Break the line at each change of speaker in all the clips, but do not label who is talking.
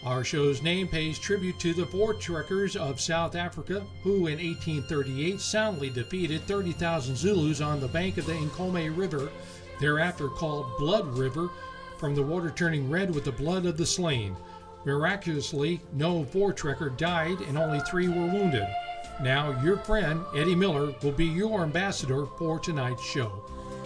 Our show's name pays tribute to the Voortrekkers of South Africa, who in 1838 soundly defeated 30,000 Zulus on the bank of the Nkomo River, thereafter called Blood River, from the water turning red with the blood of the slain. Miraculously, no Voortrekker died and only 3 were wounded. Now, your friend, Eddie Miller, will be your ambassador for tonight's show.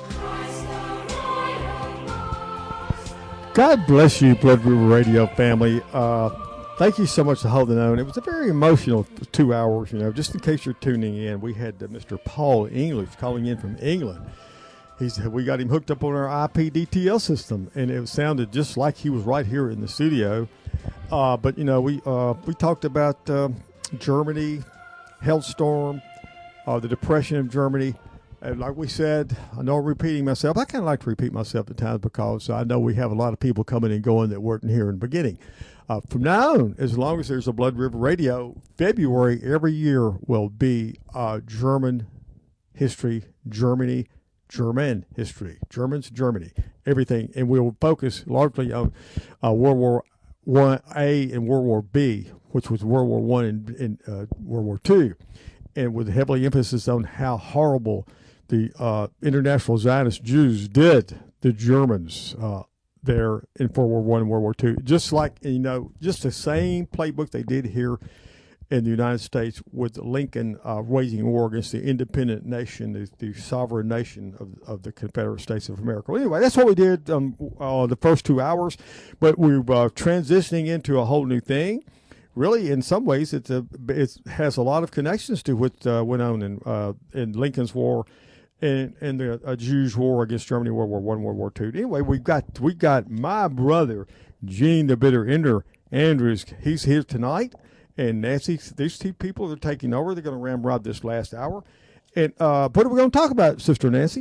God bless you, Blood River Radio family. Thank you so much for holding on. It was a very emotional 2 hours, just in case you're tuning in. We had Mr. Paul English calling in from England. We got him hooked up on our IPDTL system, and it sounded just like he was right here in the studio. But we talked about Germany, Hellstorm, the Depression of Germany. And like we said, I know I'm repeating myself. I kind of like to repeat myself at times because I know we have a lot of people coming and going that weren't here in the beginning. From now on, as long as there's a Blood River Radio, February every year will be German history, German history, Germany, everything. And we'll focus largely on World War I and World War B, which was World War I and World War II, and with heavily emphasis on how horrible the international Zionist Jews did the Germans there in World War I and World War II. Just like, just the same playbook they did here in the United States with Lincoln waging war against the independent nation, the sovereign nation of the Confederate States of America. Well, anyway, that's what we did the first 2 hours, but we're transitioning into a whole new thing. Really, in some ways, it has a lot of connections to what went on in Lincoln's war and the Jews' war against Germany, World War I, World War II. Anyway, we got my brother, Gene the Bitter Ender Andrews. He's here tonight. And Nancy, these 2 people are taking over. They're going to ramrod this last hour. And what are we going to talk about, Sister Nancy?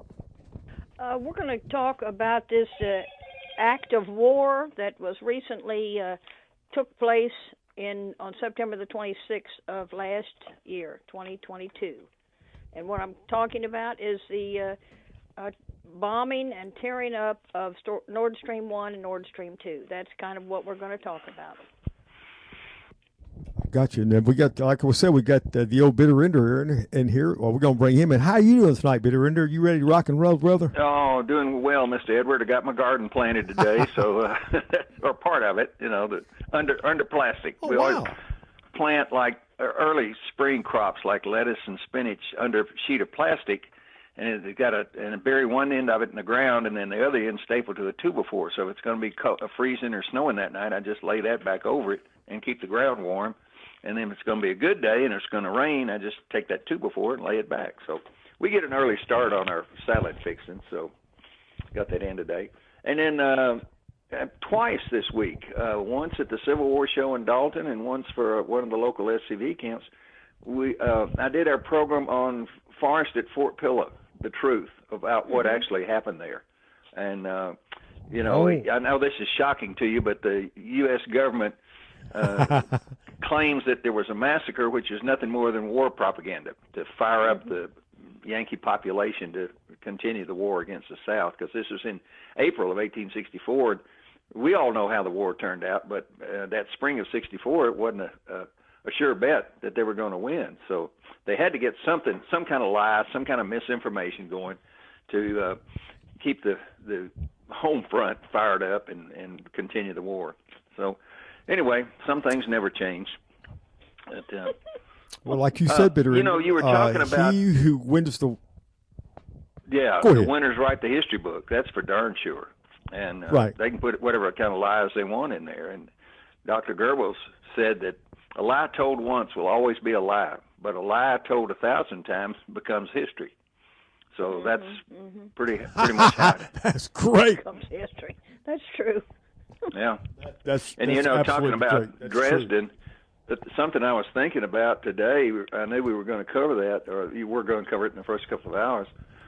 We're going to talk about this act of war that was recently took place on September the 26th of last year, 2022. And what I'm talking about is the bombing and tearing up of Nord Stream 1 and Nord Stream 2. That's kind of what we're going to talk about.
Gotcha. And then we got, like I said, we got the old Bitter Ender in here. Well, we're going to bring him in. How are you doing tonight, Bitter Ender? You ready to rock and roll, brother?
Oh, doing well, Mr. Edward. I got my garden planted today, so or part of it, under plastic.
Oh,
we
wow.
always plant like early spring crops like lettuce and spinach under a sheet of plastic, and it's got and bury one end of it in the ground, and then the other end stapled to a 2x4. So if it's going to be freezing or snowing that night, I just lay that back over it and keep the ground warm. And then if it's going to be a good day and it's going to rain, I just take that 2x4 and lay it back. So we get an early start on our salad fixing. So got that in today. And then twice this week, once at the Civil War show in Dalton and once for one of the local SCV camps, I did our program on Forrest at Fort Pillow, the truth about what actually happened there. And, I know this is shocking to you, but the U.S. government claims that there was a massacre, which is nothing more than war propaganda to fire up the Yankee population to continue the war against the South, because this was in April of 1864. We all know how the war turned out, but that spring of 64, it wasn't a sure bet that they were going to win. So they had to get some kind of lie, some kind of misinformation going to keep the home front fired up and continue the war. So anyway, some things never change. But,
well, like you said, Bitter,
you were talking about
he who wins the.
Yeah, the winners write the history book. That's for darn sure. And
right.
They can put whatever kind of lies they want in there. And Dr. Goebbels said that a lie told once will always be a lie, but a lie told 1,000 times becomes history. So that's pretty much how it
That's great.
Becomes history. That's true.
Yeah.
That's
talking about Dresden, something I was thinking about today, I knew we were going to cover that, or you were going to cover it in the first couple of hours.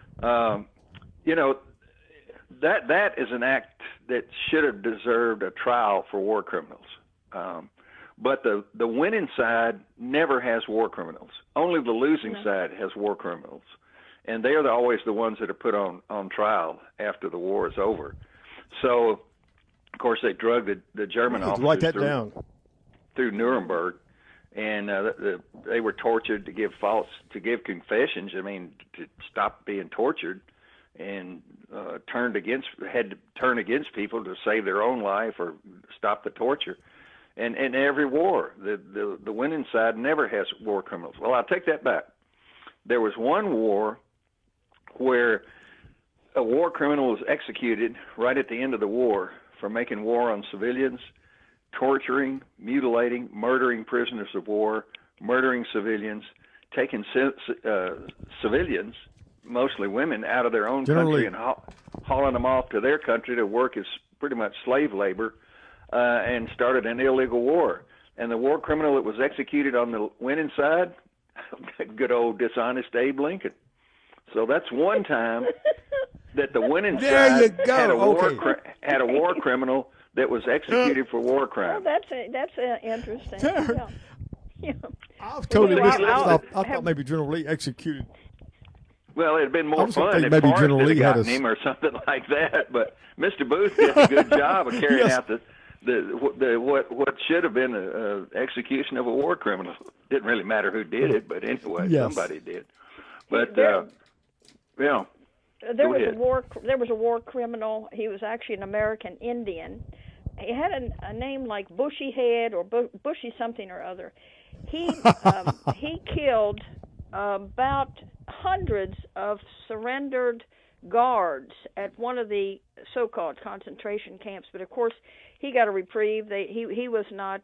That is an act that should have deserved a trial for war criminals. But the winning side never has war criminals. Only the losing side has war criminals. And they are always the ones that are put on trial after the war is over. So, of course, they drugged the German officers
write that down.
through Nuremberg, and they were tortured to give confessions. I mean, to stop being tortured, and had to turn against people to save their own life or stop the torture. And every war, the winning side never has war criminals. Well, I'll take that back. There was one war where a war criminal was executed right at the end of the war for making war on civilians, torturing, mutilating, murdering prisoners of war, murdering civilians, taking civilians, mostly women, out of their own country and hauling them off to their country to work as pretty much slave labor, and started an illegal war. And the war criminal that was executed on the winning side, good old dishonest Abe Lincoln. So that's one time that the winning side had a war criminal that was executed for war crimes.
Well, that's interesting. Yeah.
I was totally I thought maybe General Lee executed.
Well, it'd been more fun if
maybe
Forrest
General Lee
had
had
him or something like that. But Mr. Booth did a good job of carrying out what should have been an execution of a war criminal. Didn't really matter who did it, but anyway, somebody did. But
there was a war criminal. He was actually an American Indian. He had a name like Bushy Head or Bushy something or other. He killed about hundreds of surrendered guards at one of the so-called concentration camps. But of course, he got a reprieve. He was not.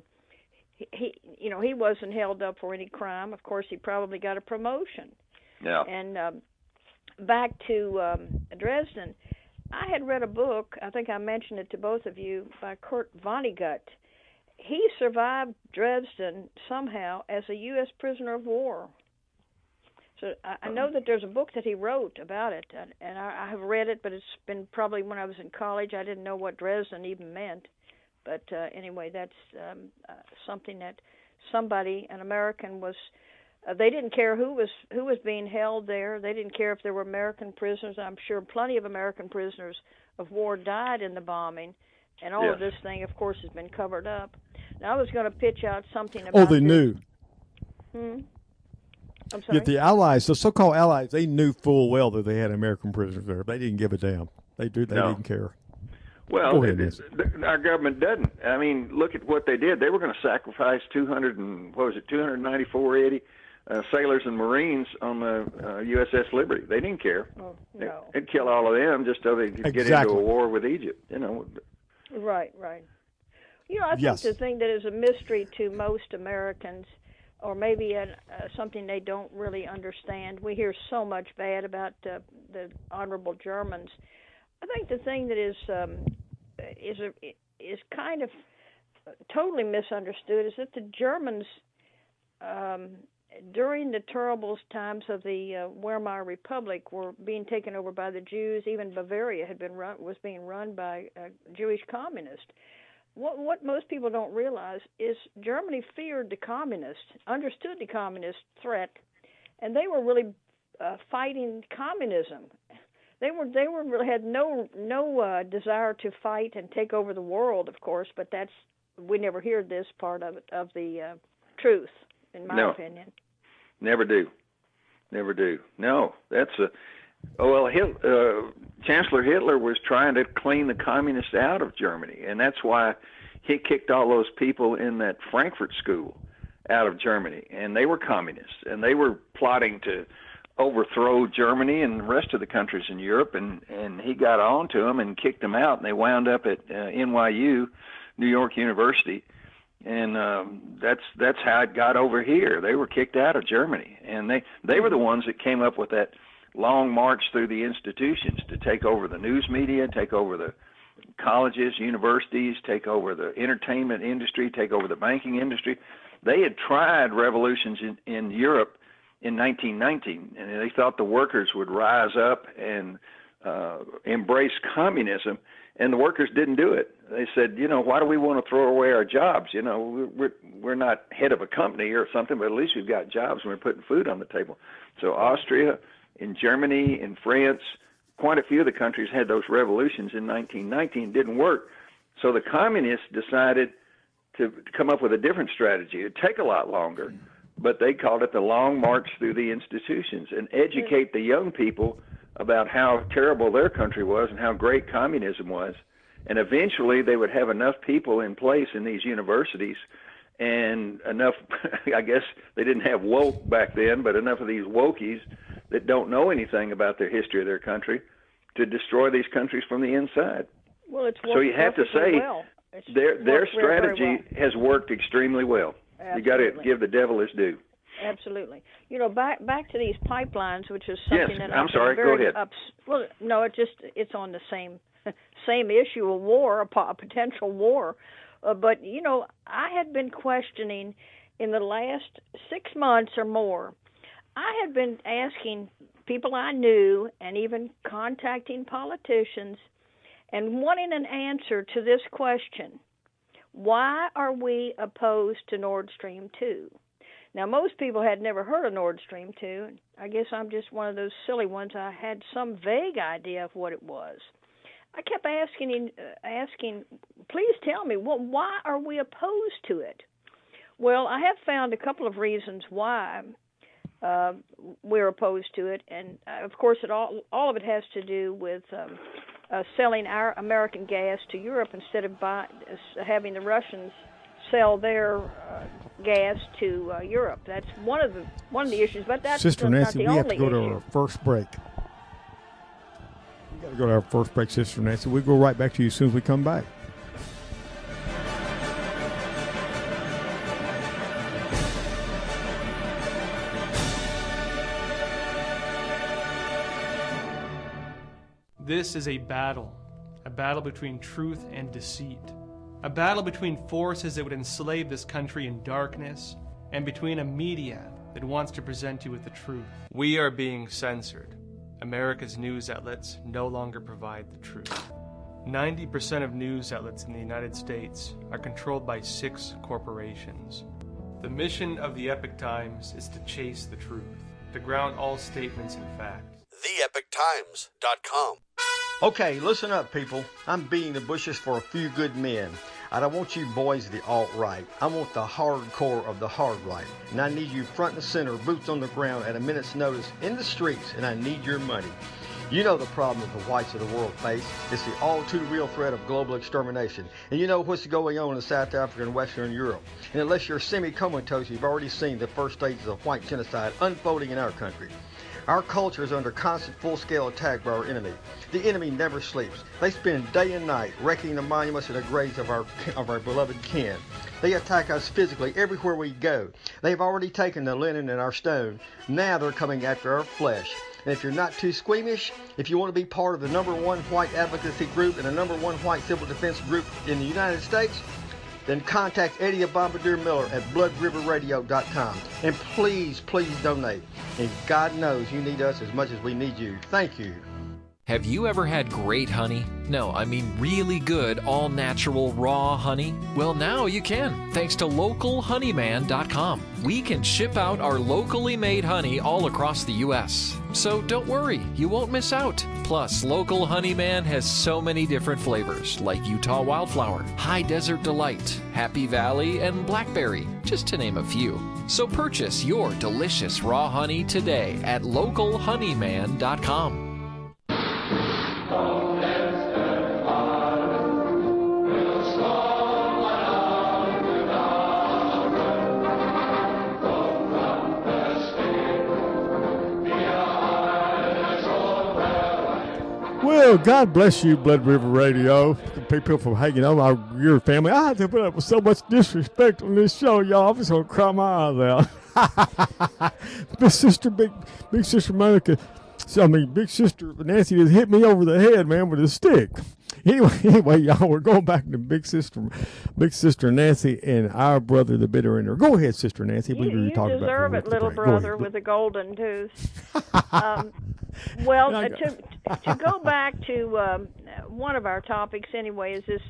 He wasn't held up for any crime. Of course, he probably got a promotion.
Yeah.
And back to Dresden, I had read a book, I think I mentioned it to both of you, by Kurt Vonnegut. He survived Dresden somehow as a U.S. prisoner of war. So I know that there's a book that he wrote about it, and I have read it, but it's been probably when I was in college. I didn't know what Dresden even meant. But anyway, that's something that an American was. They didn't care who was being held there. They didn't care if there were American prisoners. I'm sure plenty of American prisoners of war died in the bombing, and all of this thing, of course, has been covered up. Now, I was going to pitch out something about.
Oh, they knew.
I'm sorry?
Yet the Allies, the so-called Allies, they knew full well that they had American prisoners there. They didn't give a damn. They didn't care.
Well, our government doesn't. I mean, look at what they did. They were going to sacrifice 294, Eddie, sailors and Marines on the USS Liberty. They didn't care.
Oh, no.
They'd kill all of them just so they could get into a war with Egypt.
Right. I think the thing that is a mystery to most Americans, or maybe something they don't really understand. We hear so much bad about the honorable Germans. I think the thing that is kind of totally misunderstood is that the Germans, during the terrible times of the Weimar Republic, were being taken over by the Jews. Even Bavaria was being run by Jewish communists. What most people don't realize is Germany feared the communists, understood the communist threat, and they were really fighting communism. They had no desire to fight and take over the world, of course, but we never hear this part of the truth, in my opinion.
Never do. No, that's Chancellor Hitler was trying to clean the communists out of Germany, and that's why he kicked all those people in that Frankfurt school out of Germany, and they were communists, and they were plotting to overthrow Germany and the rest of the countries in Europe, and he got on to them and kicked them out, and they wound up at NYU, New York University, and that's how it got over here. They were kicked out of Germany, and they were the ones that came up with that long march through the institutions to take over the news media, take over the colleges, universities, take over the entertainment industry, take over the banking industry. They had tried revolutions in Europe in 1919, and they thought the workers would rise up and embrace communism, and the workers didn't do it. They said, why do we want to throw away our jobs? We're not head of a company or something, but at least we've got jobs and we're putting food on the table. So Austria, in Germany, in France, quite a few of the countries had those revolutions in 1919. Didn't work. So the communists decided to come up with a different strategy. It'd take a lot longer, but they called it the long march through the institutions and educate the young people about how terrible their country was and how great communism was. And eventually they would have enough people in place in these universities and enough, I guess they didn't have woke back then, but enough of these wokies that don't know anything about their history of their country to destroy these countries from the inside.
Well, it's
so you have to say
well.
their strategy has worked extremely well.
Absolutely.
You got to give the devil his due.
Absolutely. You know, back to these pipelines, which is something that
I'm sorry. Go ahead.
Well, no, it's on the same issue of war, a potential war. But you know, I had been questioning in the last 6 months or more. I had been asking people I knew and even contacting politicians and wanting an answer to this question: why are we opposed to Nord Stream 2? Now, most people had never heard of Nord Stream 2. I guess I'm just one of those silly ones. I had some vague idea of what it was. I kept asking, please tell me, well, why are we opposed to it? Well, I have found a couple of reasons why we're opposed to it, and of course, all of it has to do with selling our American gas to Europe instead of having the Russians sell their gas to Europe. That's one of the issues, but that's
Sister
not
Nancy,
the
we
only
have to go
issue.
to our first break. We got to go to our first break, Sister Nancy. We'll go right back to you as soon as we come back.
This is a battle between truth and deceit, a battle between forces that would enslave this country in darkness, and between a media that wants to present you with the truth. We are being censored. America's news outlets no longer provide the truth. 90% of news outlets in the United States are controlled by 6 corporations. The mission of the Epoch Times is to chase the truth, to ground all statements in fact.
TheEpochTimes.com.
Okay, listen up, people. I'm beating the bushes for a few good men. I don't want you boys of the alt-right. I want the hardcore of the hard right. And I need you front and center, boots on the ground at a minute's notice in the streets, and I need your money. You know the problem that the whites of the world face. It's the all-too-real threat of global extermination. And you know what's going on in South Africa and Western Europe. And unless you're semi-comatose, you've already seen the first stages of white genocide unfolding in our country. Our culture is under constant full-scale attack by our enemy. The enemy never sleeps. They spend day and night wrecking the monuments and the graves of our beloved kin. They attack us physically everywhere we go. They've already taken the linen and our stone. Now they're coming after our flesh. And if you're not too squeamish, if you want to be part of the #1 white advocacy group and the #1 white civil defense group in the United States, then contact Eddie Bombardier Miller at BloodRiverRadio.com. And please, please donate. And God knows you need us as much as we need you. Thank you.
Have you ever had great honey? No, I mean really good, all-natural, raw honey? Well, now you can, thanks to LocalHoneyman.com. We can ship out our locally made honey all across the U.S. So don't worry, you won't miss out. Plus, Local Honeyman has so many different flavors, like Utah Wildflower, High Desert Delight, Happy Valley, and Blackberry, just to name a few. So purchase your delicious raw honey today at LocalHoneyman.com.
Well, God bless you, Blood River Radio. People from hanging on your family. I have to put up with so much disrespect on this show, y'all. I'm just going to cry my eyes out. Big Sister Monica, Big Sister Nancy just hit me over the head, man, with a stick. Anyway, y'all, we're going back to Big Sister Nancy and our brother, the bitter ender. Go ahead, Sister Nancy.
You deserve it, little brother with a golden tooth. Well, to go back to one of our topics anyway, is this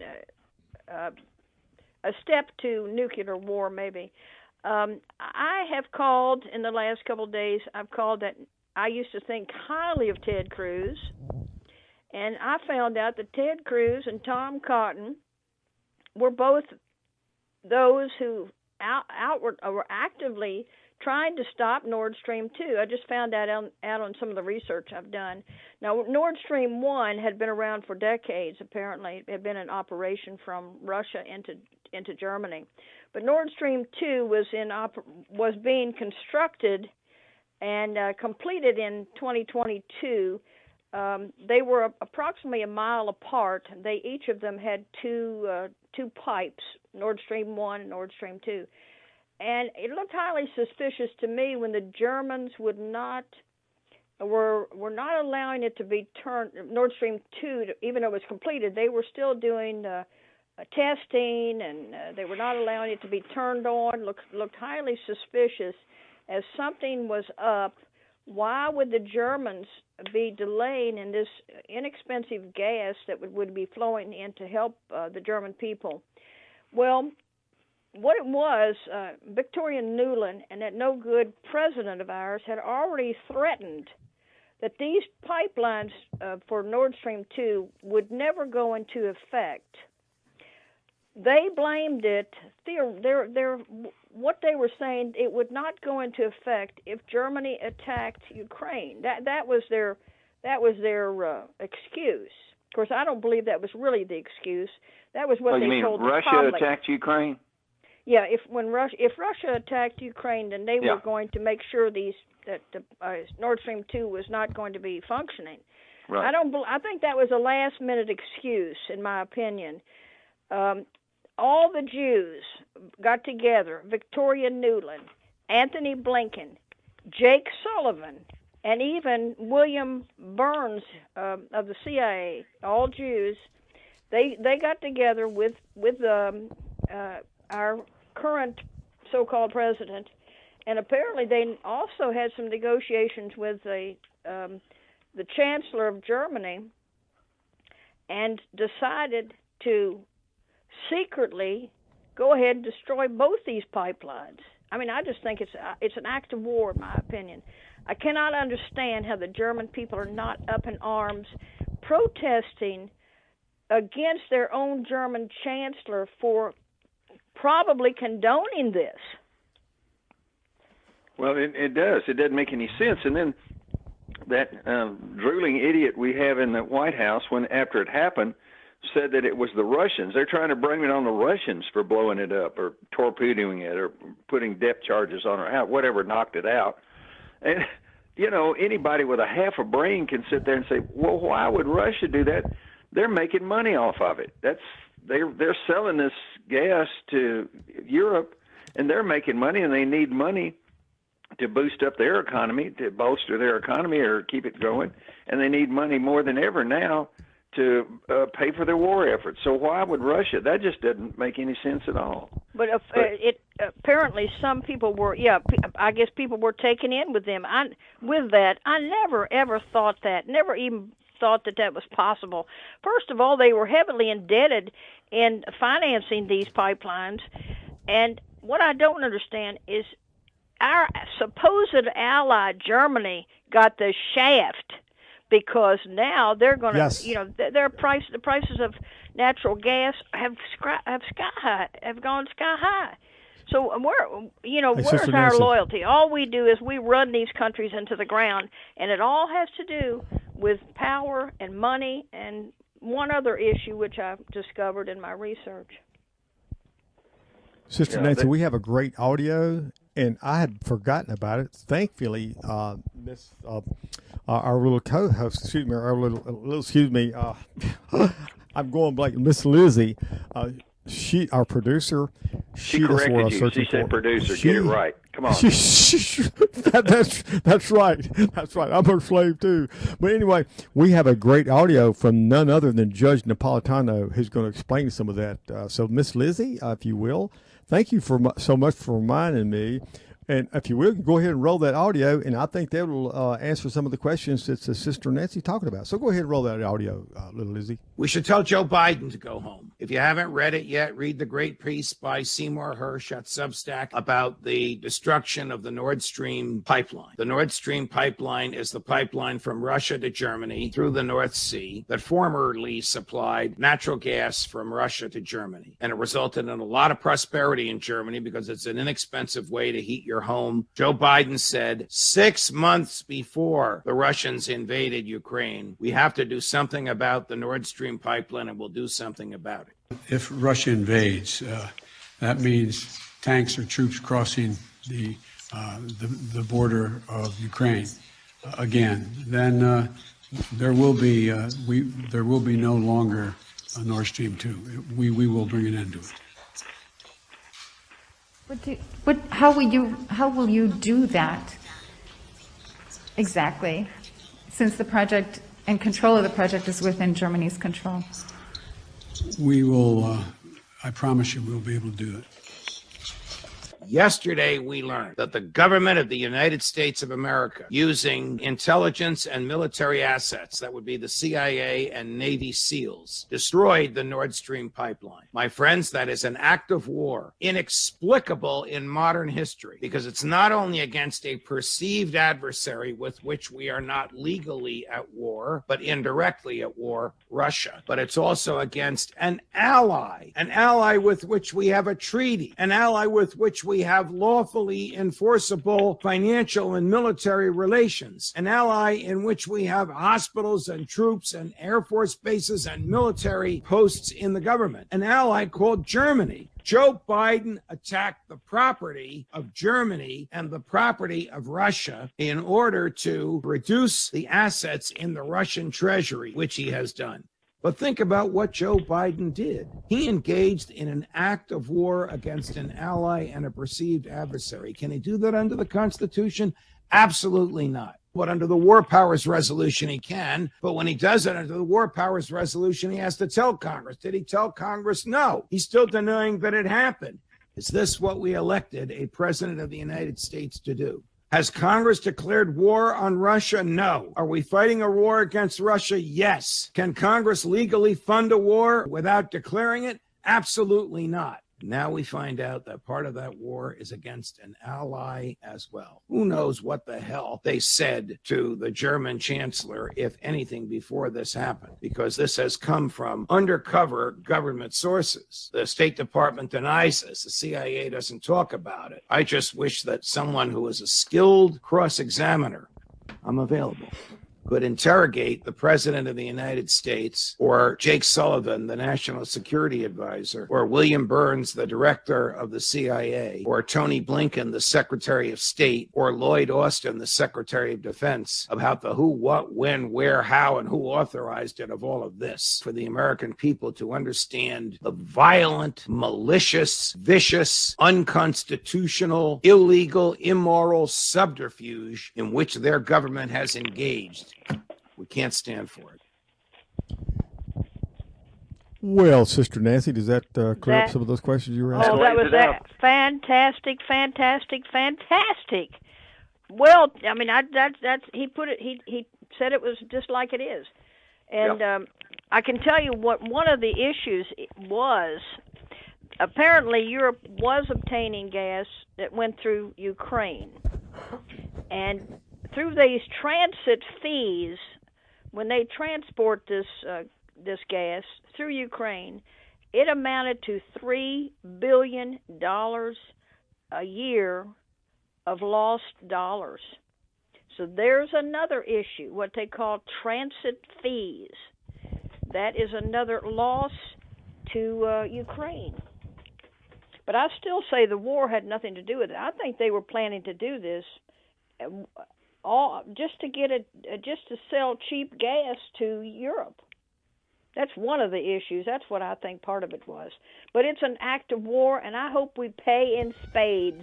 a step to nuclear war, maybe. I have called in the last couple of days, I used to think highly of Ted Cruz, And I found out that Ted Cruz and Tom Cotton were both those who were actively trying to stop Nord Stream 2. I just found that out on some of the research I've done. Now, Nord Stream 1 had been around for decades, apparently. It had been in operation from Russia into Germany. But Nord Stream 2 was being constructed and completed in 2022. They were approximately a mile apart. Each of them had two pipes, Nord Stream 1 and Nord Stream 2. And it looked highly suspicious to me when the Germans were not allowing it to be turned, Nord Stream 2, even though it was completed, they were still doing testing, and they were not allowing it to be turned on. Looked highly suspicious as something was up. Why would the Germans be delaying in this inexpensive gas that would be flowing in to help the German people? Well, what it was, Victoria Nuland and that no-good president of ours had already threatened that these pipelines for Nord Stream 2 would never go into effect. They blamed it. What they were saying, it would not go into effect if Germany attacked Ukraine. That was their excuse. Of course, I don't believe that was really the excuse. That was what they told the public.
You mean Russia attacked Ukraine?
Yeah, if Russia attacked Ukraine, then they were going to make sure that Nord Stream 2 was not going to be functioning.
Right.
I think that was a last-minute excuse, in my opinion. All the Jews got together: Victoria Nuland, Anthony Blinken, Jake Sullivan, and even William Burns of the CIA. All Jews. They got together with our current so-called president, and apparently they also had some negotiations with the Chancellor of Germany, and decided to secretly go ahead and destroy both these pipelines. I mean, I just think it's an act of war, in my opinion. I cannot understand how the German people are not up in arms protesting against their own German chancellor for probably condoning this.
Well, it does. It doesn't make any sense. And then that drooling idiot we have in the White House, when after it happened, said that it was the Russians. They're trying to blame it on the Russians for blowing it up or torpedoing it or putting depth charges on it, whatever knocked it out. And, anybody with a half a brain can sit there and say, well, why would Russia do that? They're making money off of it. They're selling this gas to Europe, and they're making money, and they need money to boost up their economy, to bolster their economy or keep it going, and they need money more than ever now to pay for their war efforts. So why would Russia? That just doesn't make any sense at all.
But apparently some people were, I guess people were taken in with them. I never ever thought that, never even thought that was possible. First of all, they were heavily indebted in financing these pipelines, and what I don't understand is our supposed ally Germany got the shaft, because now they're going to, the prices of natural gas have gone sky high. So where's our loyalty? All we do is we run these countries into the ground, and it all has to do with power and money and one other issue which I've discovered in my research.
Sister Nancy, we have a great audio, and I had forgotten about it. Thankfully, Miss our little co-host, I'm going blank. Miss Lizzie, our producer,
she corrected you. She said producer. Get it right. Come on.
That's right. That's right. I'm her slave too. But anyway, we have a great audio from none other than Judge Napolitano, who's going to explain some of that. So, Miss Lizzie, if you will, thank you so much for reminding me. And if you will, go ahead and roll that audio, and I think that will answer some of the questions that Sister Nancy talking about. So go ahead and roll that audio, little Lizzie.
We should tell Joe Biden to go home. If you haven't read it yet, read the great piece by Seymour Hersh at Substack about the destruction of the Nord Stream pipeline. The Nord Stream pipeline is the pipeline from Russia to Germany through the North Sea that formerly supplied natural gas from Russia to Germany. And it resulted in a lot of prosperity in Germany because it's an inexpensive way to heat your home. Joe Biden said 6 months before the Russians invaded Ukraine, we have to do something about the Nord Stream pipeline, and we'll do something about it.
If Russia invades, that means tanks or troops crossing the border of Ukraine again. Then there will be no longer a Nord Stream 2. We will bring an end to it.
How will you do that exactly, since the project and control of the project is within Germany's control?
We will, I promise you, we'll be able to do it.
Yesterday, we learned that the government of the United States of America, using intelligence and military assets, that would be the CIA and Navy SEALs, destroyed the Nord Stream pipeline. My friends, that is an act of war, inexplicable in modern history, because it's not only against a perceived adversary with which we are not legally at war, but indirectly at war, Russia, but it's also against an ally with which we have a treaty, an ally with which we have lawfully enforceable financial and military relations, an ally in which we have hospitals and troops and Air Force bases and military posts in the government, an ally called Germany. Joe Biden attacked the property of Germany and the property of Russia in order to reduce the assets in the Russian treasury, which he has done. But think about what Joe Biden did. He engaged in an act of war against an ally and a perceived adversary. Can he do that under the Constitution? Absolutely not. But under the War Powers Resolution, he can. But when he does it under the War Powers Resolution, he has to tell Congress. Did he tell Congress? No. He's still denying that it happened. Is this what we elected a president of the United States to do? Has Congress declared war on Russia? No. Are we fighting a war against Russia? Yes. Can Congress legally fund a war without declaring it? Absolutely not. Now we find out that part of that war is against an ally as well. Who knows what the hell they said to the German chancellor, if anything, before this happened, because this has come from undercover government sources. The State Department denies this. The CIA doesn't talk about it. I just wish that someone who is a skilled cross-examiner, I'm available, could interrogate the President of the United States, or Jake Sullivan, the National Security Advisor, or William Burns, the Director of the CIA, or Tony Blinken, the Secretary of State, or Lloyd Austin, the Secretary of Defense, about the who, what, when, where, how, and who authorized it of all of this, for the American people to understand the violent, malicious, vicious, unconstitutional, illegal, immoral subterfuge in which their government has engaged. We can't stand for it.
Well, Sister Nancy, does that clear up some of those questions you were asking?
Oh, that was fantastic. Well, I mean, that's he put it. He said it was just like it is, and yep. I can tell you what one of the issues was. Apparently, Europe was obtaining gas that went through Ukraine, and through these transit fees, when they transport this gas through Ukraine, it amounted to $3 billion a year of lost dollars. So there's another issue, what they call transit fees. That is another loss to Ukraine. But I still say the war had nothing to do with it. I think they were planning to do this just to sell cheap gas to Europe. That's one of the issues. That's what I think part of it was. But it's an act of war, and I hope we pay in spades.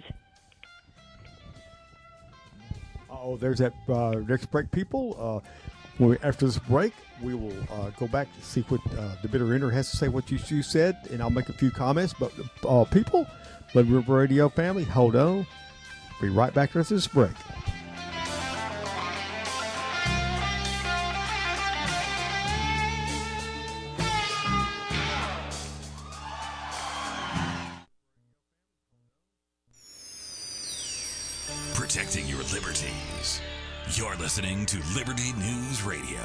Oh, there's that next break, people. After this break, we will go back to see what the Bitter Ender has to say, what you said, and I'll make a few comments. But people, Blood River Radio family, hold on. Be right back after this break.
Protecting your liberties. You're listening to Liberty News Radio.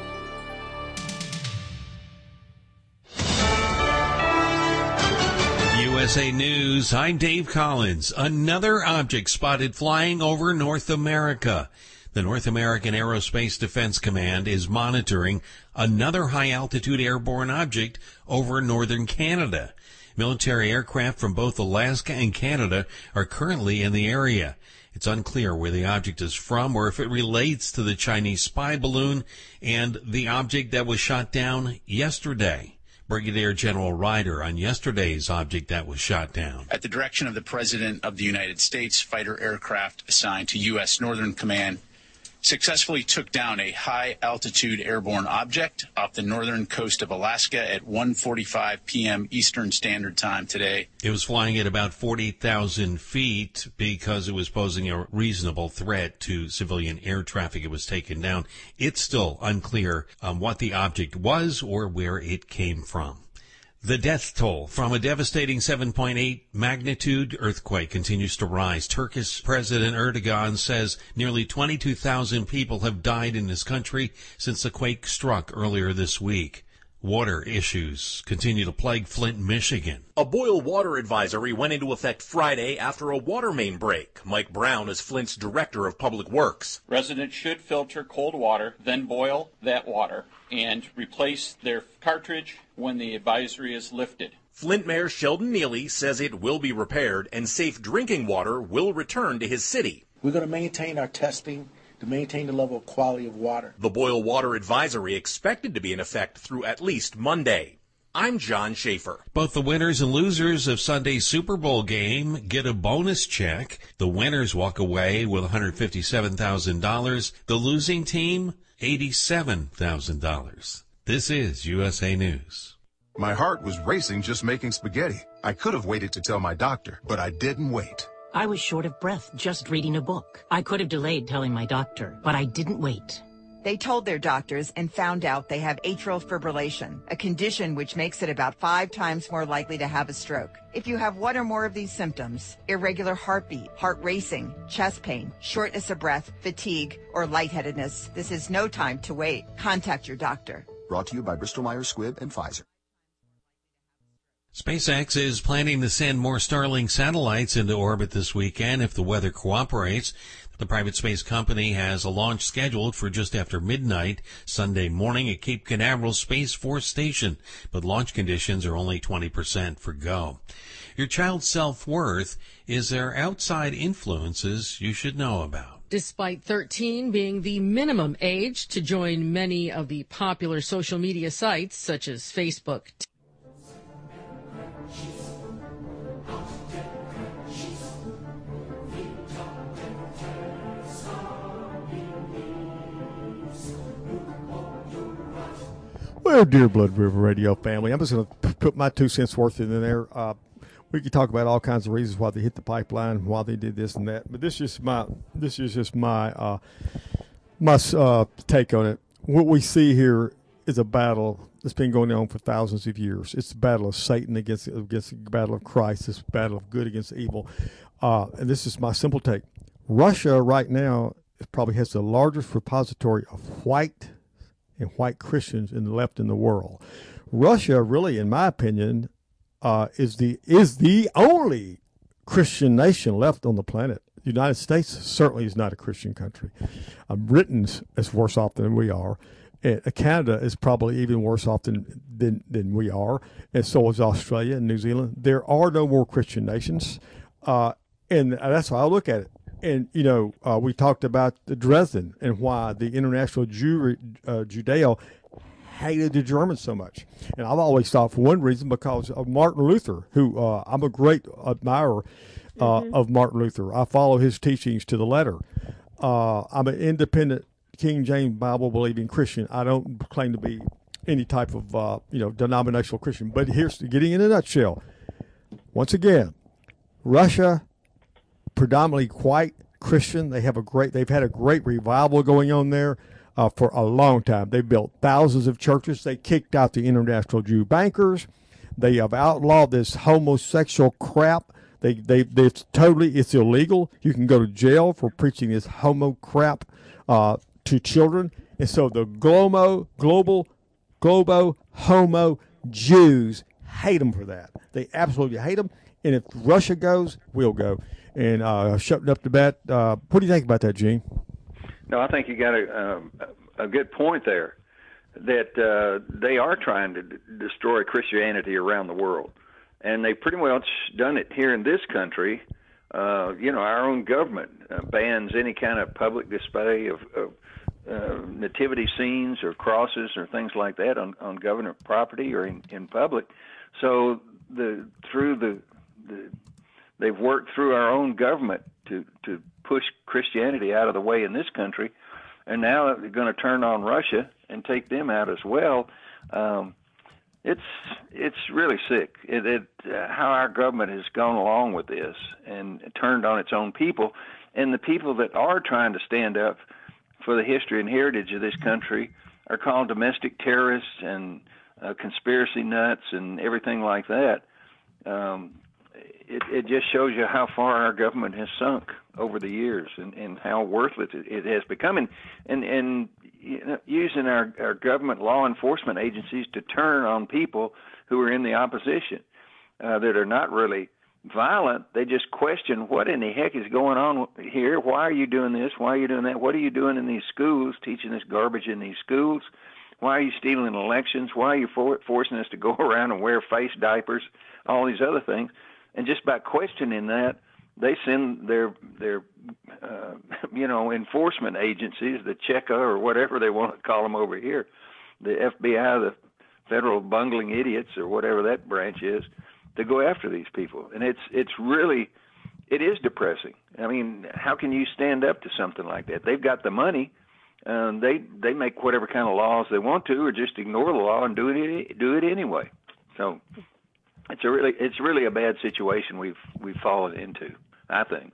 USA News, I'm Dave Collins. Another object spotted flying over North America. The North American Aerospace Defense Command is monitoring another high-altitude airborne object over northern Canada. Military aircraft from both Alaska and Canada are currently in the area. It's unclear where the object is from or if it relates to the Chinese spy balloon and the object that was shot down yesterday. Brigadier General Ryder on yesterday's object that was shot down.
At the direction of the President of the United States, fighter aircraft assigned to U.S. Northern Command successfully took down a high-altitude airborne object off the northern coast of Alaska at 1:45 p.m. Eastern Standard Time today.
It was flying at about 40,000 feet because it was posing a reasonable threat to civilian air traffic. It was taken down. It's still unclear what the object was or where it came from. The death toll from a devastating 7.8 magnitude earthquake continues to rise. Turkish President Erdogan says nearly 22,000 people have died in his country since the quake struck earlier this week. Water issues continue to plague Flint, Michigan.
A boil water advisory went into effect Friday after a water main break. Mike Brown is Flint's Director of Public Works.
Residents should filter cold water, then boil that water, and replace their cartridge when the advisory is lifted.
Flint Mayor Sheldon Neely says it will be repaired and safe drinking water will return to his city.
We're going to maintain our testing to maintain the level of quality of water.
The boil water advisory expected to be in effect through at least Monday. I'm John Schaefer.
Both the winners and losers of Sunday's Super Bowl game get a bonus check. The winners walk away with $157,000. The losing team, $87,000. This is USA News.
My heart was racing just making spaghetti. I could have waited to tell my doctor, but I didn't wait.
I was short of breath just reading a book. I could have delayed telling my doctor, but I didn't wait.
They told their doctors and found out they have atrial fibrillation, a condition which makes it about 5 times more likely to have a stroke. If you have one or more of these symptoms, irregular heartbeat, heart racing, chest pain, shortness of breath, fatigue, or lightheadedness, this is no time to wait. Contact your doctor.
Brought to you by Bristol-Myers Squibb and Pfizer.
SpaceX is planning to send more Starlink satellites into orbit this weekend if the weather cooperates. The private space company has a launch scheduled for just after midnight Sunday morning at Cape Canaveral Space Force Station, but launch conditions are only 20% for go. Your child's self-worth, is there outside influences you should know about?
Despite 13 being the minimum age to join many of the popular social media sites such as Facebook.
Well, dear Blood River Radio family, I'm just going to put my 2 cents worth in there. We could talk about all kinds of reasons why they hit the pipeline, why they did this and that, but this is just my take on it. What we see here is a battle that's been going on for thousands of years. It's the battle of Satan against the battle of Christ. It's the battle of good against evil. And this is my simple take. Russia right now probably has the largest repository of white Christians left in the world. Russia, really, in my opinion, is the only Christian nation left on the planet. The United States certainly is not a Christian country. Britain is worse off than we are. Canada is probably even worse off than we are, and so is Australia and New Zealand. There are no more Christian nations, and that's how I look at it. And, we talked about the Dresden and why the International Judeo hated the Germans so much. And I've always thought for one reason because of Martin Luther, who I'm a great admirer of Martin Luther. I follow his teachings to the letter. I'm an independent King James Bible believing Christian. I don't claim to be any type of, denominational Christian. But here's getting in a nutshell. Once again, Russia predominantly quite Christian. They've had a great revival going on there for a long time. They built thousands of churches. They kicked out the international Jew bankers. They have outlawed this homosexual crap. It's illegal. You can go to jail for preaching this homo crap to children. And so the globo homo Jews hate them for that. They absolutely hate them. And if Russia goes, we'll go. And shutting up the bat. What do you think about that, Gene?
No, I think you got a good point there. That they are trying to destroy Christianity around the world, and they pretty much done it here in this country. Our own government bans any kind of public display of nativity scenes or crosses or things like that on government property or in public. So they've worked through our own government to push Christianity out of the way in this country, and now they're going to turn on Russia and take them out as well. It's really sick how our government has gone along with this and turned on its own people, and the people that are trying to stand up for the history and heritage of this country are called domestic terrorists and conspiracy nuts and everything like that. It just shows you how far our government has sunk over the years and how worthless it has become. And using our government law enforcement agencies to turn on people who are in the opposition that are not really violent. They just question what in the heck is going on here. Why are you doing this? Why are you doing that? What are you doing in these schools, teaching this garbage in these schools? Why are you stealing elections? Why are you forcing us to go around and wear face diapers? All these other things. And just by questioning that, they send their enforcement agencies, the Cheka or whatever they want to call them over here, the FBI, the federal bungling idiots or whatever that branch is, to go after these people. And it is depressing. I mean, how can you stand up to something like that? They've got the money. They make whatever kind of laws they want to, or just ignore the law and do it anyway. So it's really a bad situation we've fallen into, I think.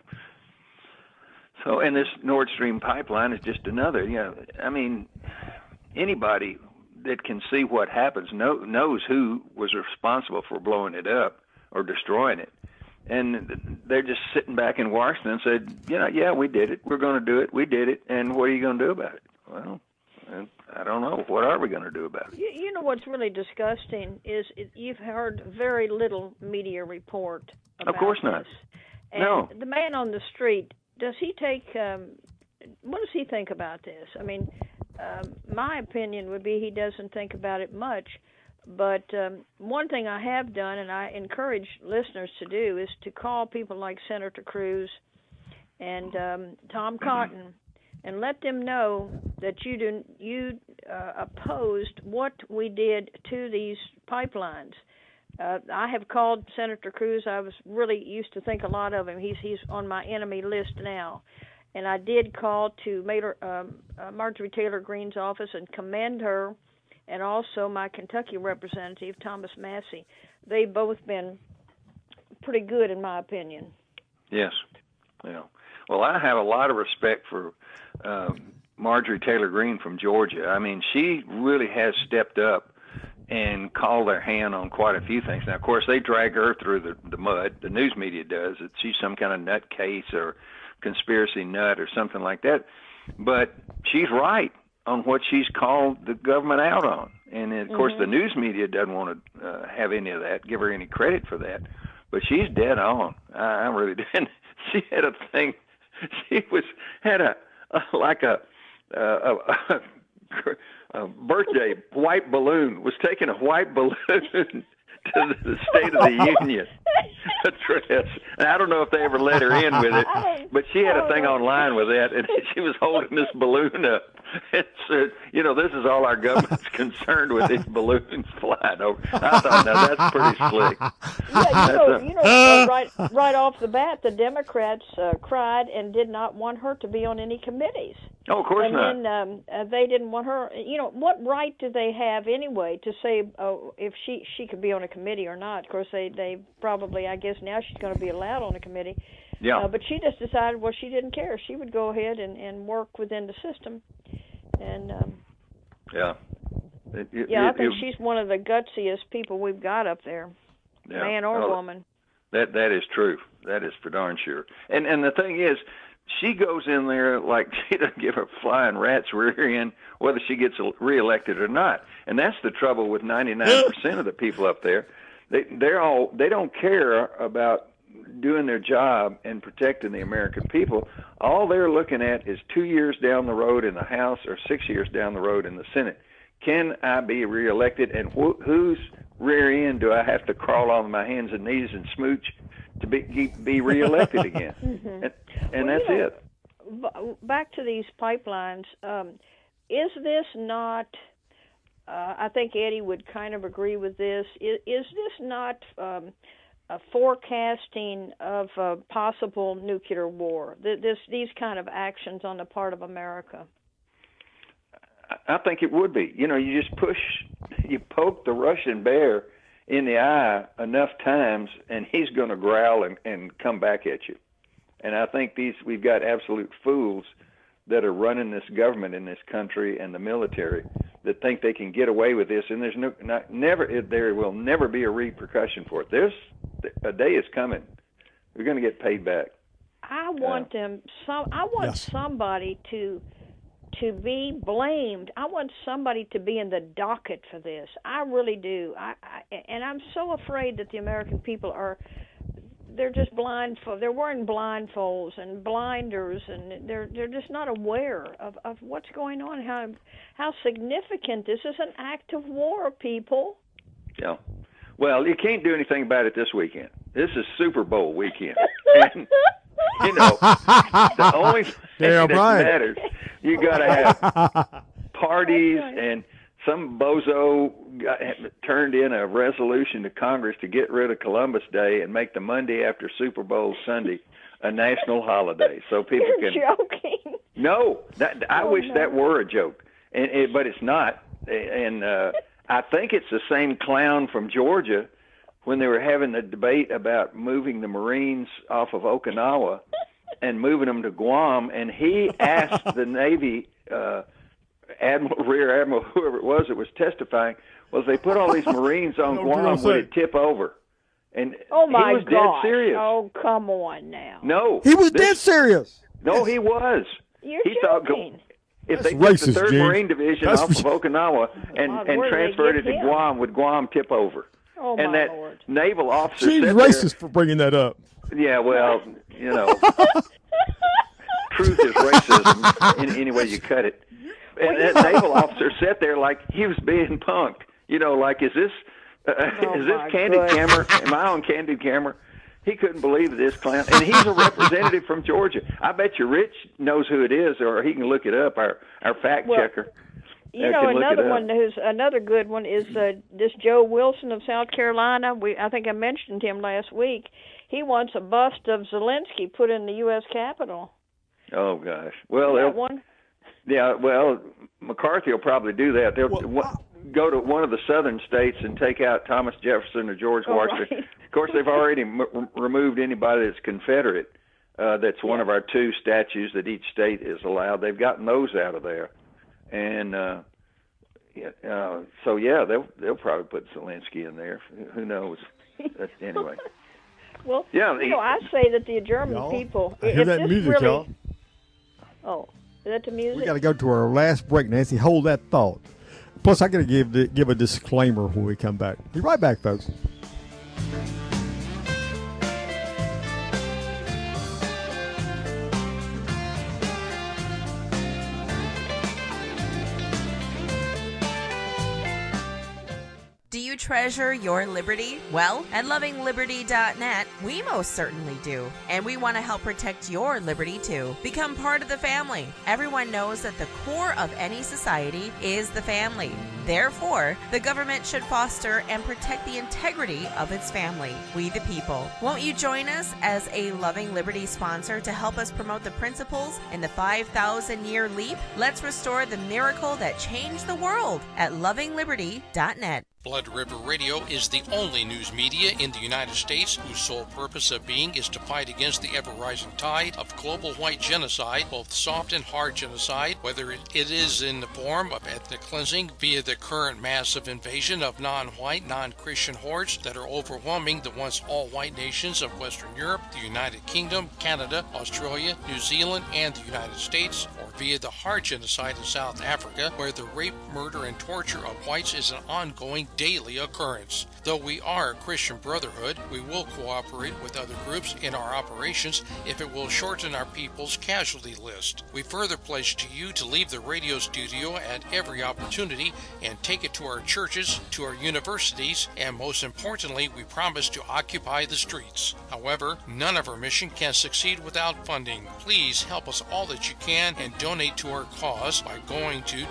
So, and this Nord Stream pipeline is just another. I mean, anybody that can see what happens knows who was responsible for blowing it up or destroying it. And they're just sitting back in Washington and said, yeah, we did it. We're going to do it. We did it. And what are you going to do about it? Well, I don't know. What are we going to do about it?
You know what's really disgusting is you've heard very little media report about
Of course not.
this. And
no.
The man on the street, does he take, what does he think about this? I mean, my opinion would be he doesn't think about it much. But one thing I have done, and I encourage listeners to do, is to call people like Senator Cruz and Tom Cotton and let them know that you opposed what we did to these pipelines. I have called Senator Cruz. I was really used to think a lot of him. He's on my enemy list now. And I did call to Marjorie Taylor Greene's office and commend her, and also my Kentucky representative, Thomas Massey. They've both been pretty good, in my opinion.
Yes. Well, I have a lot of respect for Marjorie Taylor Greene from Georgia. I mean, she really has stepped up and called their hand on quite a few things. Now, of course, they drag her through the mud. The news media does. That she's some kind of nutcase or conspiracy nut or something like that. But she's right on what she's called the government out on. And, of course, the news media doesn't want to have any of that, give her any credit for that. But she's dead on. I really did. She had a thing. She had a birthday white balloon, was taking a white balloon to the State of the Union address. And I don't know if they ever let her in with it, but she had a thing online with that, and she was holding this balloon up. And said, this is all our government's concerned with, these balloons flying over. I thought, now that's pretty slick.
Yeah, right off the bat, the Democrats cried and did not want her to be on any committees.
Oh, of course not.
And then they didn't want her. What right do they have anyway to say if she could be on a committee or not? Of course, they probably, I guess now she's going to be allowed on a committee.
Yeah.
But she just decided, well, she didn't care. She would go ahead and work within the system. And
yeah.
I think she's one of the gutsiest people we've got up there, man or woman.
That is true. That is for darn sure. And the thing is, she goes in there like she doesn't give a flying rat's rear end whether she gets reelected or not. And that's the trouble with 99% of the people up there. They don't care about doing their job and protecting the American people. All they're looking at is 2 years down the road in the House or 6 years down the road in the Senate. Can I be reelected, and whose rear end do I have to crawl on my hands and knees and smooch to be reelected again? And that's it.
Back to these pipelines, is this not, I think Eddie would kind of agree with this, is this not a forecasting of a possible nuclear war, these kind of actions on the part of America?
I think it would be. You just you poke the Russian bear in the eye enough times, and he's going to growl and come back at you. And I think we've got absolute fools that are running this government in this country and the military that think they can get away with this, and there will never be a repercussion for it. A day is coming. We're going to get paid back.
I want somebody to be blamed. I want somebody to be in the docket for this. I really do. And I'm so afraid that the American people they're just they're wearing blindfolds and blinders, and they're just not aware of what's going on, how significant this is, an act of war, people.
Yeah. Well, you can't do anything about it this weekend. This is Super Bowl weekend. And, the only thing that matters, you got to have parties, and some bozo turned in a resolution to Congress to get rid of Columbus Day and make the Monday after Super Bowl Sunday a national holiday, so people can.
You're joking.
No, I wish that were a joke, but it's not. And I think it's the same clown from Georgia when they were having the debate about moving the Marines off of Okinawa and moving them to Guam, and he asked the Navy Rear Admiral, whoever it was that was testifying, if they put all these Marines on Guam, would it tip over? And he was dead serious.
Oh, come on now.
No.
He was dead serious.
No, he was.
You're
joking. If
That's
they took
racist,
the 3rd
James.
Marine Division off of Okinawa and transferred it to Guam, would Guam tip over?
Oh,
and that
Lord.
naval officer
She's
said
racist for bringing that up.
Yeah, well, truth is racism in any way you cut it. And that naval officer sat there like he was being punked. Like, is this candid camera? Am I on candid camera? He couldn't believe this clown. And he's a representative from Georgia. I bet you Rich knows who it is, or he can look it up, our fact checker.
Another good one is this Joe Wilson of South Carolina. I think I mentioned him last week. He wants a bust of Zelensky put in the U.S. Capitol.
Oh, gosh. Well,
that one?
Yeah, well, McCarthy will probably do that. They'll go to one of the southern states and take out Thomas Jefferson or George Washington.
Right.
Of course, they've already removed anybody that's Confederate. That's one of our 2 statues that each state is allowed. They've gotten those out of there. And they'll probably put Zelensky in there. Who knows? Anyway.
Well, I say that the German people.
I hear that music, y'all.
Oh, is that the music?
We got to go to our last break, Nancy. Hold that thought. Plus, I got to give a disclaimer when we come back. Be right back, folks.
Do you treasure your liberty? Well, at lovingliberty.net, we most certainly do. And we want to help protect your liberty too. Become part of the family. Everyone knows that the core of any society is the family. Therefore, the government should foster and protect the integrity of its family, we the people. Won't you join us as a Loving Liberty sponsor to help us promote the principles in the 5,000-year leap? Let's restore the miracle that changed the world at lovingliberty.net.
Blood River Radio is the only news media in the United States whose sole purpose of being is to fight against the ever-rising tide of global white genocide, both soft and hard genocide, whether it is in the form of ethnic cleansing via the current massive invasion of non-white, non-Christian hordes that are overwhelming the once all-white nations of Western Europe, the United Kingdom, Canada, Australia, New Zealand, and the United States, or via the hard genocide in South Africa, where the rape, murder, and torture of whites is an ongoing daily occurrence. Though we are a Christian brotherhood, we will cooperate with other groups in our operations if it will shorten our people's casualty list. We further pledge to you to leave the radio studio at every opportunity and take it to our churches, to our universities, and most importantly, we promise to occupy the streets. However, none of our mission can succeed without funding. Please help us all that you can and donate to our cause by going to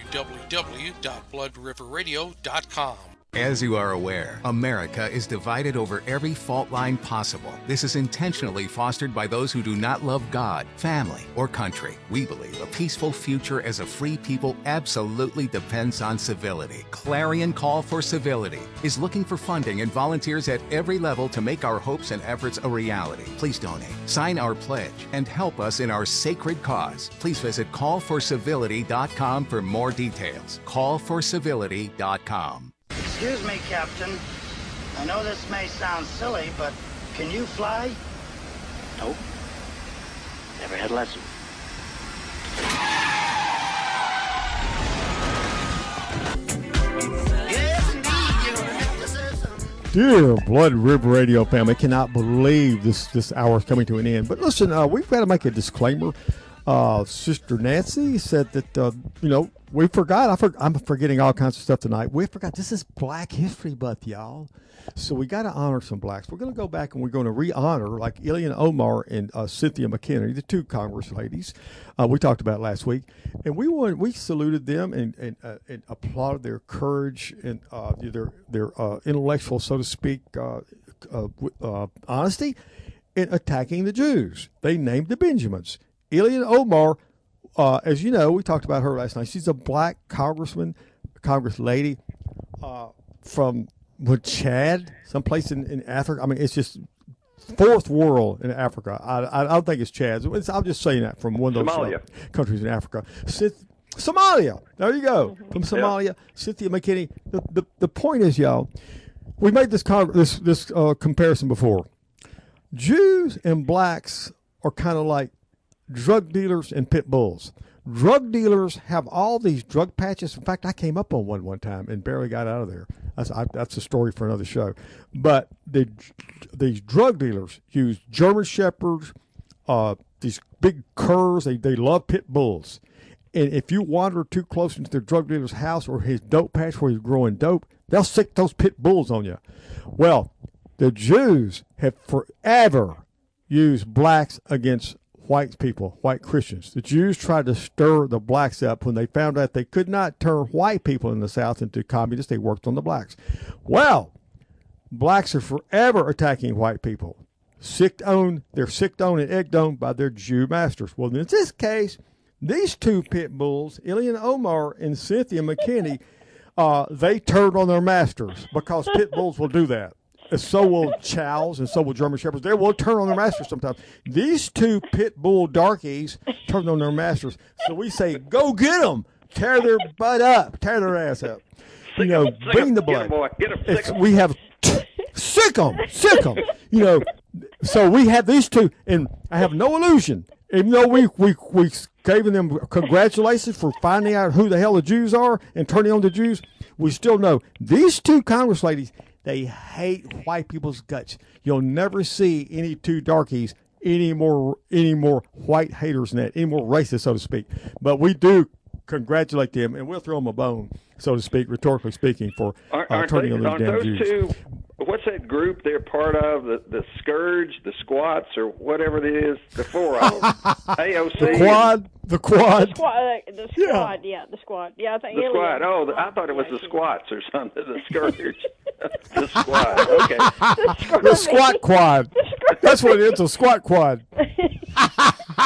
www.bloodriverradio.com.
As you are aware, America is divided over every fault line possible. This is intentionally fostered by those who do not love God, family, or country. We believe a peaceful future as a free people absolutely depends on civility. Clarion Call for Civility is looking for funding and volunteers at every level to make our hopes and efforts a reality. Please donate, sign our pledge, and help us in our sacred cause. Please visit callforcivility.com for more details. Callforcivility.com.
Excuse me, Captain. I know this may sound silly, but can you fly?
Nope. Never had a lesson.
Dear Blood River Radio family, I cannot believe this hour is coming to an end. But listen, we've got to make a disclaimer. Sister Nancy said that, we forgot. I'm forgetting all kinds of stuff tonight. We forgot this is Black History Month, y'all. So we got to honor some blacks. We're going to go back and we're going to re-honor like Ilhan Omar and Cynthia McKinney, the two Congress ladies we talked about last week. And we saluted them and applauded their courage and their intellectual, so to speak, honesty in attacking the Jews. They named the Benjamins. Ilhan Omar, as you know, we talked about her last night. She's a black Congress lady from Chad, someplace in Africa. I mean, it's just fourth world in Africa. I don't think it's Chad. I'm just saying that from one of those countries in Africa. Somalia. There you go. From Somalia, Cynthia McKinney. The point is, y'all, we made this comparison before. Jews and blacks are kind of like drug dealers and pit bulls. Drug dealers have all these drug patches. In fact, I came up on one time and barely got out of there. That's a story for another show. But these drug dealers use German Shepherds, these big curs. They love pit bulls. And if you wander too close into the drug dealer's house or his dope patch where he's growing dope, they'll sick those pit bulls on you. Well, the Jews have forever used blacks against white people, white Christians. The Jews tried to stir the blacks up when they found out they could not turn white people in the South into communists. They worked on the blacks. Well, blacks are forever attacking white people. They're sicked on and egged on by their Jew masters. Well, in this case, these two pit bulls, Ilhan Omar and Cynthia McKinney, they turned on their masters because pit bulls will do that. So will chows and so will German Shepherds. They will turn on their masters sometimes. These two pit bull darkies turned on their masters. So we say, go get them. Tear their butt up. Tear their ass up. Bring the blood. We have sick them. So we have these two, and I have no illusion. Even though we gave them congratulations for finding out who the hell the Jews are and turning on the Jews, we still know these two Congress ladies, they hate white people's guts. You'll never see any two darkies any more white haters than that, any more racist, so to speak. But we do congratulate them, and we'll throw them a bone, so to speak, rhetorically speaking, for turning on those damn Jews.
Two, what's that group they're part of? The Scourge, the Squats, or whatever it is. The four of them. AOC.
The quad.
The squad. Yeah, the squad. Yeah, I think
the squad. Oh, I thought it was the Squats or something. The Scourge. The squad. Okay.
The squat quad. That's what it is. A squat quad.
Okay.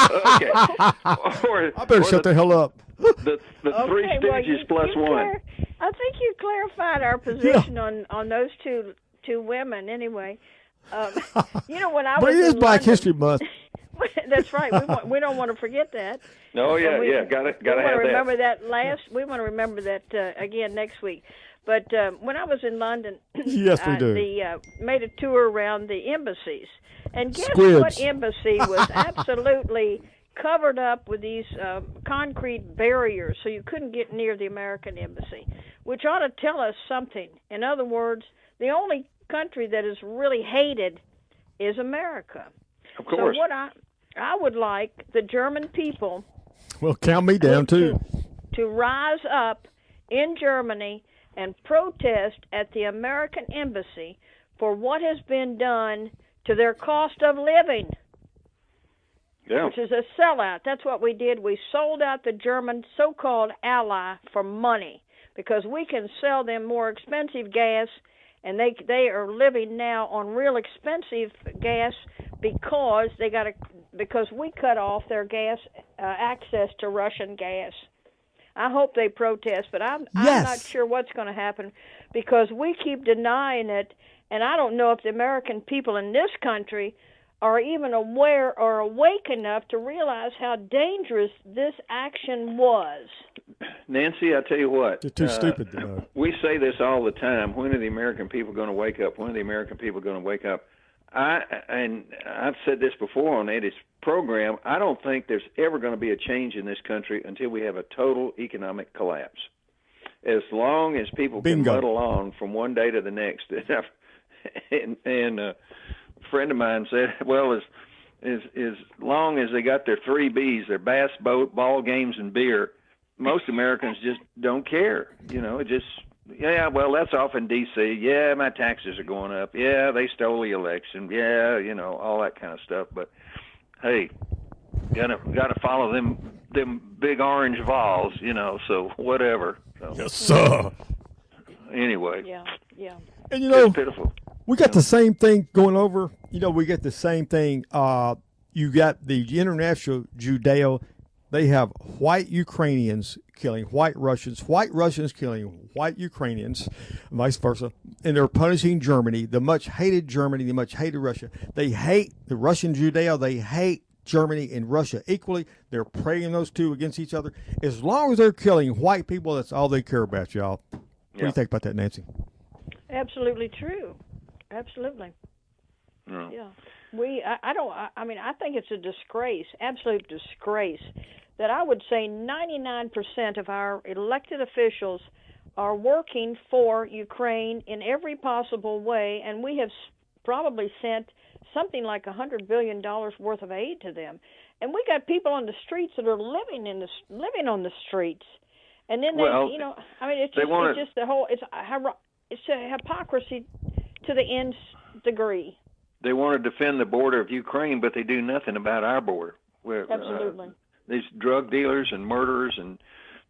I better shut the hell up.
The Three Stooges plus one.
I think you clarified our position on those two women. Anyway, when I
but
was
it is
in
Black
London,
History Month.
That's right. We don't want to forget that.
Oh yeah, got to have that.
Remember that we want to remember that again next week. But when I was in London,
yes, we do.
Made a tour around the embassies, and guess
Squids.
what embassy was absolutely covered up with these concrete barriers, so you couldn't get near the American embassy, which ought to tell us something. In other words, the only country that is really hated is America.
Of course.
So what I would like the German people.
Well, count me down too.
To rise up in Germany and protest at the American embassy for what has been done to their cost of living.
Yeah.
Which is a sellout. That's what we did. We sold out the German so-called ally for money because we can sell them more expensive gas, and they are living now on real expensive gas because because we cut off their gas access to Russian gas. I hope they protest, but I'm not sure what's going to happen because we keep denying it, and I don't know if the American people in this country are even aware or awake enough to realize how dangerous this action was.
Nancy, I tell you what.
They're too stupid to know.
We say this all the time. When are the American people going to wake up? When are the American people going to wake up? I've said this before on Eddie's program. I don't think there's ever going to be a change in this country until we have a total economic collapse. As long as people can muddle on from one day to the next. And a friend of mine said, well, as long as they got their 3 Bs, their bass, boat, ball games, and beer, most Americans just don't care. Yeah, well, that's off in D.C. Yeah, my taxes are going up. Yeah, they stole the election. Yeah, all that kind of stuff. But hey, gotta follow them big orange vols. So whatever. So.
Yes, sir.
Anyway.
Yeah.
And
it's pitiful.
We got the same thing going over. We get the same thing. You got the International Judeo. They have white Ukrainians killing white Russians killing white Ukrainians, vice versa. And they're punishing Germany, the much hated Germany, the much hated Russia. They hate the Russian Judeo. They hate Germany and Russia equally. They're praying those two against each other. As long as they're killing white people, that's all they care about, y'all. What do you think about that, Nancy?
Absolutely true. Absolutely.
No.
Yeah. I think it's a disgrace, absolute disgrace, that I would say 99% of our elected officials are working for Ukraine in every possible way, and we have probably sent something like $100 billion worth of aid to them. And we got people on the streets that are living on the streets. And then it's a hypocrisy to the nth degree.
They want to defend the border of Ukraine, but they do nothing about our border.
Absolutely.
These drug dealers and murderers and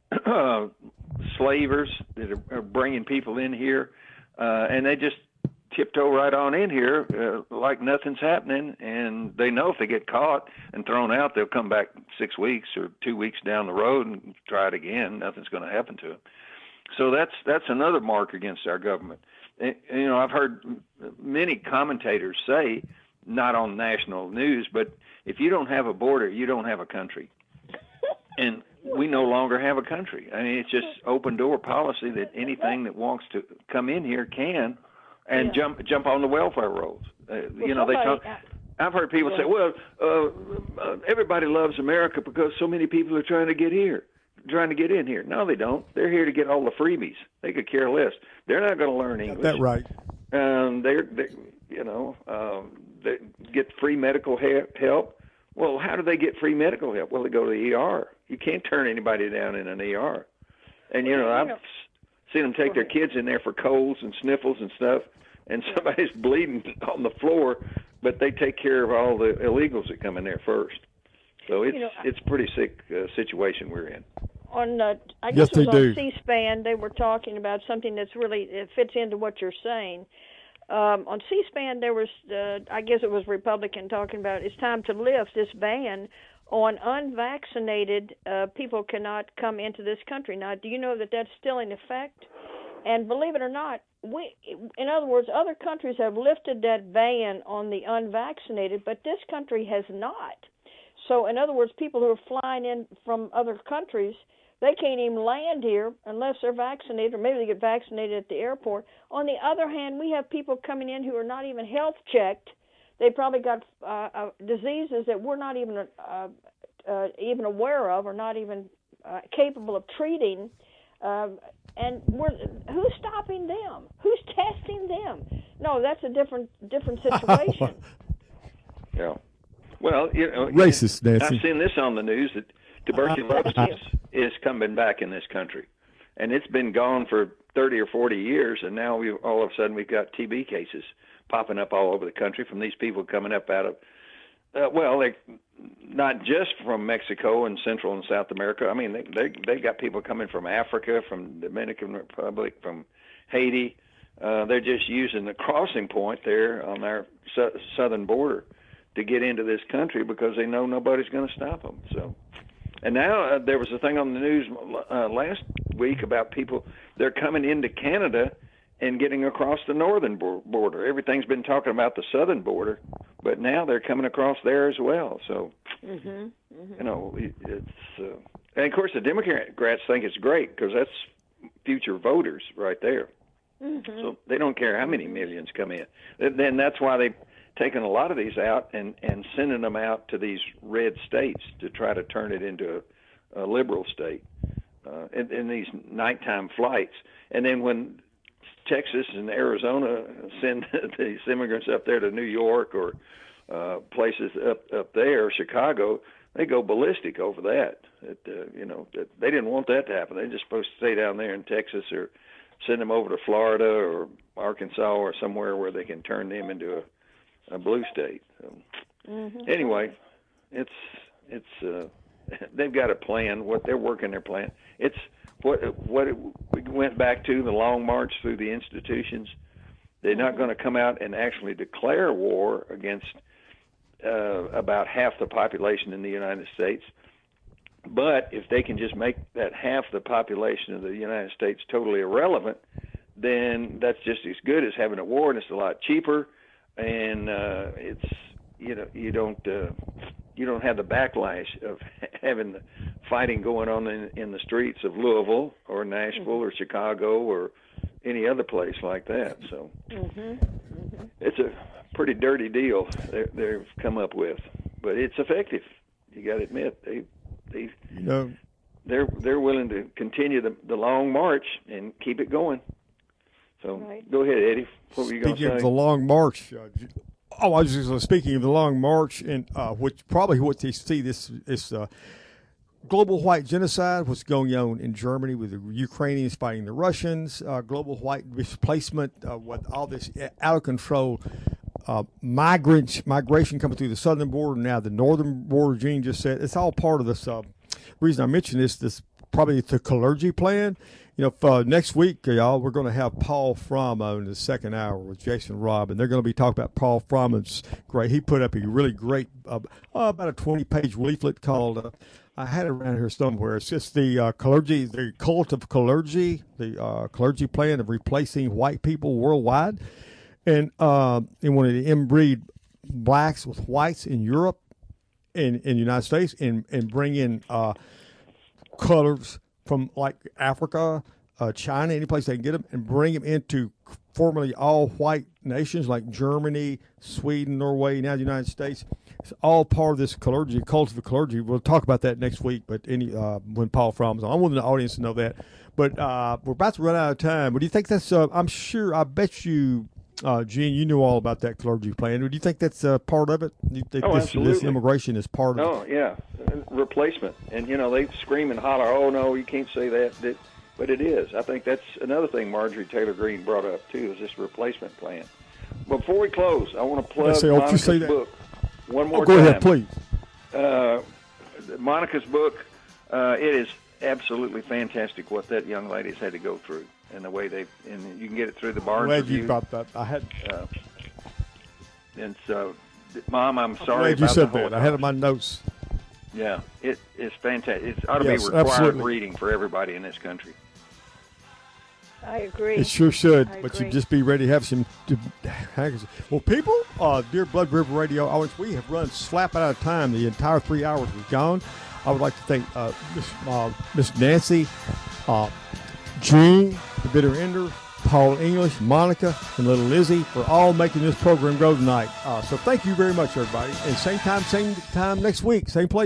slavers that are bringing people in here, and they just tiptoe right on in here like nothing's happening, and they know if they get caught and thrown out, they'll come back 6 weeks or 2 weeks down the road and try it again. Nothing's going to happen to them. So that's another mark against our government. And, I've heard many commentators say, not on national news, but if you don't have a border, you don't have a country. And we no longer have a country. I mean, it's just open door policy that anything that wants to come in here can, and jump on the welfare rolls. I've heard people say, well, everybody loves America because so many people are trying to get in here. No, they don't. They're here to get all the freebies. They could care less. They're not going to learn English.
That's right.
They get free medical help. Well, how do they get free medical help? Well, they go to the ER. You can't turn anybody down in an ER. And, I've seen them take their kids in there for colds and sniffles and stuff, and somebody's bleeding on the floor, but they take care of all the illegals that come in there first. So it's a pretty sick situation we're in.
I guess it was on C-SPAN, they were talking about something that's it fits into what you're saying. On C-SPAN, there was, I guess it was Republican talking about it's time to lift this ban on unvaccinated people cannot come into this country. Now, do you know that that's still in effect? And believe it or not, in other words, other countries have lifted that ban on the unvaccinated, but this country has not. So, in other words, people who are flying in from other countries, they can't even land here unless they're vaccinated, or maybe they get vaccinated at the airport. On the other hand, we have people coming in who are not even health checked. They probably got diseases that we're not even aware of, or not even capable of treating. And who's stopping them? Who's testing them? No, that's a different situation.
Yeah. Well,
racist, Nancy.
I've seen this on the news that tuberculosis is coming back in this country, and it's been gone for 30 or 40 years, and now all of a sudden we've got TB cases popping up all over the country from these people coming up out of, not just from Mexico and Central and South America. I mean, they got people coming from Africa, from Dominican Republic, from Haiti. They're just using the crossing point there on our southern border to get into this country because they know nobody's going to stop them. So, and now there was a thing on the news last week about people, they're coming into Canada and getting across the northern border. Everything's been talking about the southern border, but now they're coming across there as well. So, you know, it's and of course the Democrats think it's great because that's future voters right there. So they don't care how many millions come in. Then that's why they've taken a lot of these out and sending them out to these red states to try to turn it into a liberal state in these nighttime flights. And then when Texas and Arizona send these immigrants up there to New York or places up there, Chicago, they go ballistic over that. You know, they didn't want that to happen. They're just supposed to stay down there in Texas or send them over to Florida or Arkansas or somewhere where they can turn them into a blue state. So, anyway, it's they've got a plan. What they're working their plan. It's what we went back to, the long march through the institutions. They're not going to come out and actually declare war against about half the population in the United States. But if they can just make that half the population of the United States totally irrelevant, then that's just as good as having a war, and it's a lot cheaper. And it's you don't have the backlash of having the fighting going on in the streets of Louisville or Nashville or Chicago or any other place like that. So it's a pretty dirty deal they've come up with, but it's effective. You got to admit they're willing to continue the long march and keep it going. So go ahead, Eddie. What were you going to say?
Speaking of the long march, I was just speaking of the long march, and which probably what they see this global white genocide, what's going on in Germany with the Ukrainians fighting the Russians, global white displacement, with all this out of control migration coming through the southern border, now the northern border. Gene just said it's all part of this. Reason I mention this probably the clergy plan. You know, next week, y'all, we're going to have Paul Fromm in the second hour with Jason Robb, and they're going to be talking about Paul Fromm. It's great. He put up a really great, about a 20-page leaflet called, I had it around here somewhere. It's just the clergy, the cult of clergy, the clergy plan of replacing white people worldwide. And wanted to inbreed blacks with whites in Europe, in the United States, and bring in colors from like Africa, China, any place they can get them, and bring them into formerly all white nations like Germany, Sweden, Norway, now the United States. It's all part of this clergy, cult of the clergy. We'll talk about that next week, but when Paul Fromm's on. I want the audience to know that. But we're about to run out of time. But do you think that's, I bet you, Gene, you knew all about that clergy plan. Do you think that's part of it? Do you think this immigration is part of it?
Oh, yeah. Replacement. And, they scream and holler, oh, no, you can't say that. But it is. I think that's another thing Marjorie Taylor Greene brought up, too, is this replacement plan. Before we close, I want to plug Monica's book one more time.
Go ahead, please.
Monica's book, it is absolutely fantastic what that young lady's had to go through. And the way and you can get it through the Barnes
Review.
Review.
You brought that. I had.
And so, Mom, I'm sorry.
Glad you said that. I had it in my notes.
Yeah, it is fantastic. It ought to be required
absolutely.
reading for everybody in this country.
I agree.
It sure should,
I
but
agree.
you just be ready to have some. Well, people, dear Blood River Radio audience, we have run slap out of time. The entire 3 hours was gone. I would like to thank Miss Nancy, Jean, the Bitter Ender, Paul English, Monica, and little Lizzie for all making this program go tonight. So thank you very much, everybody. And same time next week, same place.